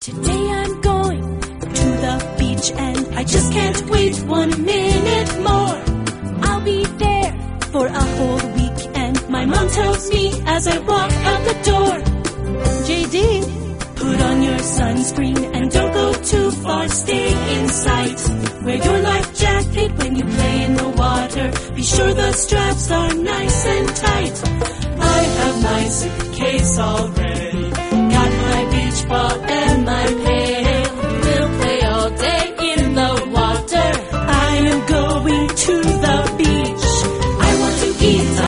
Today I'm going to the beach and I just can't wait 1 minute more. I'll be there for a whole week and my mom tells me as I walk out the door, JD, put on your sunscreen and don't go too far, stay in sight. Wear your life jacket when you play in the water, be sure the straps are nice and tight. I have my suitcase all ready.